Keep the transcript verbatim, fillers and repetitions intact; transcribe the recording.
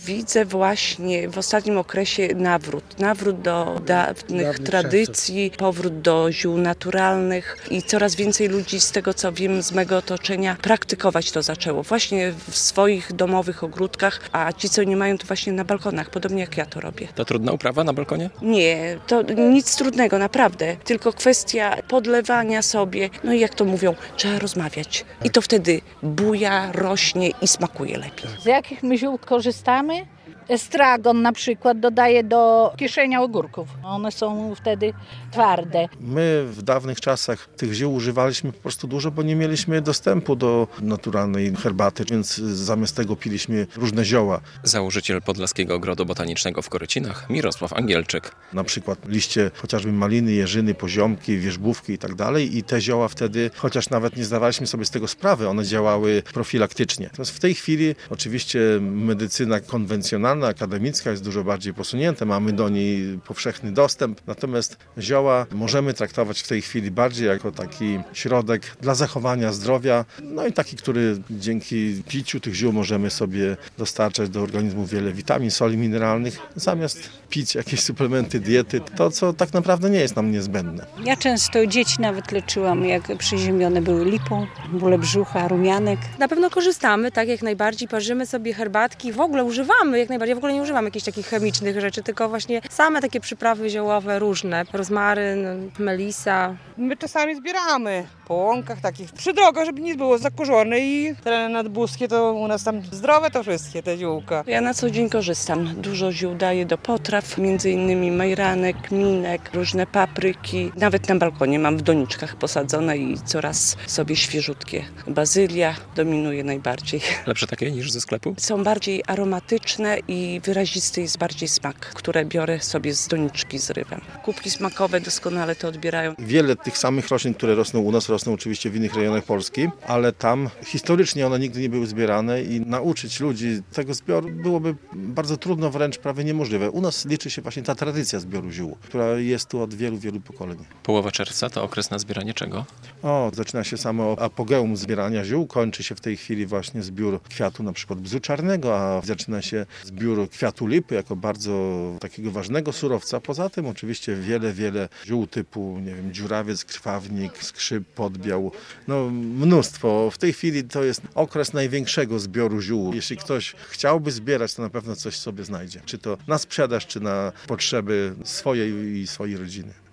Widzę właśnie w ostatnim okresie nawrót. Nawrót do dawnych Dawnych tradycji, powrót do ziół naturalnych i coraz więcej ludzi, z tego co wiem z mego otoczenia, praktykować to zaczęło. Właśnie w swoich domowych ogródkach, a ci, co nie mają, to właśnie na balkonach, podobnie jak ja to robię. To trudna uprawa na balkonie? Nie, to nic trudnego, naprawdę. Tylko kwestia podlewania sobie, no i jak to mówią, trzeba rozmawiać. I to wtedy buja, rośnie i smakuje lepiej. Z jakich my ziół korzystamy? Estragon na przykład dodaję do kieszenia ogórków. One są wtedy twarde. My w dawnych czasach tych ziół używaliśmy po prostu dużo, bo nie mieliśmy dostępu do naturalnej herbaty, więc zamiast tego piliśmy różne zioła. Założyciel Podlaskiego Ogrodu Botanicznego w Korycinach, Mirosław Angielczyk. Na przykład liście chociażby maliny, jeżyny, poziomki, wierzbówki i tak dalej. I te zioła wtedy, chociaż nawet nie zdawaliśmy sobie z tego sprawy, one działały profilaktycznie. Natomiast w tej chwili oczywiście medycyna konwencjonalna, akademicka jest dużo bardziej posunięta, mamy do niej powszechny dostęp, natomiast zioła możemy traktować w tej chwili bardziej jako taki środek dla zachowania zdrowia, no i taki, który dzięki piciu tych ziół możemy sobie dostarczać do organizmu wiele witamin, soli mineralnych, zamiast pić jakieś suplementy diety, to co tak naprawdę nie jest nam niezbędne. Ja często dzieci nawet leczyłam, jak przeziębione były lipą, bóle brzucha, rumianek. Na pewno korzystamy, tak jak najbardziej, parzymy sobie herbatki, w ogóle używamy jak najbardziej, w ogóle nie używamy jakichś takich chemicznych rzeczy, tylko właśnie same takie przyprawy ziołowe różne, rozmaryn, melisa. My czasami zbieramy po łąkach takich przy drogach, żeby nie było zakurzone i tereny nadbuskie to u nas tam zdrowe to wszystkie te ziółka. Ja na co dzień korzystam. Dużo ziół daję do potraw, między innymi majranek, minek, różne papryki. Nawet na balkonie mam w doniczkach posadzone i coraz sobie świeżutkie. Bazylia dominuje najbardziej. Lepsze takie niż ze sklepu? Są bardziej aromatyczne i wyrazisty jest bardziej smak, które biorę sobie z doniczki, zrywam. Kubki smakowe doskonale to odbierają. Wiele tych samych roślin, które rosną u nas, rosną oczywiście w innych rejonach Polski, ale tam historycznie one nigdy nie były zbierane i nauczyć ludzi tego zbioru byłoby bardzo trudno, wręcz prawie niemożliwe. U nas liczy się właśnie ta tradycja zbioru ziół, która jest tu od wielu, wielu pokoleń. Połowa czerwca to okres na zbieranie czego? O, zaczyna się samo apogeum zbierania ziół, kończy się w tej chwili właśnie zbiór kwiatu na przykład bzu czarnego, a zaczyna się zbiór kwiatu lipy jako bardzo takiego ważnego surowca. Poza tym oczywiście wiele, wiele ziół typu, nie wiem, dziurawiec, krwawnik, skrzyp, podbiał, no mnóstwo. W tej chwili to jest okres największego zbioru ziół. Jeśli ktoś chciałby zbierać, to na pewno coś sobie znajdzie. Czy to na sprzedaż, czy na potrzeby swojej i swojej rodziny.